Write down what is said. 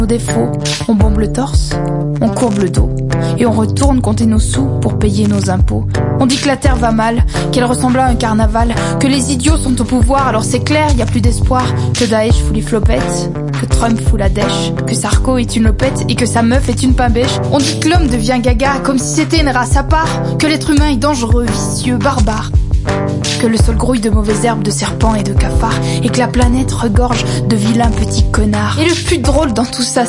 nos défauts, on bombe le torse, on courbe le dos, et on retourne compter nos sous pour payer nos impôts. On dit que la terre va mal, qu'elle ressemble à un carnaval, que les idiots sont au pouvoir, alors c'est clair, y a plus d'espoir, que Daesh fout les flopettes, que Trump fout la dèche, que Sarko est une lopette et que sa meuf est une pain-bêche. On dit que l'homme devient gaga, comme si c'était une race à part, que l'être humain est dangereux, vicieux, barbare, que le sol grouille de mauvaises herbes, de serpents et de cafards, et que la planète regorge de vilains petits connards. Et le plus drôle dans tout ça,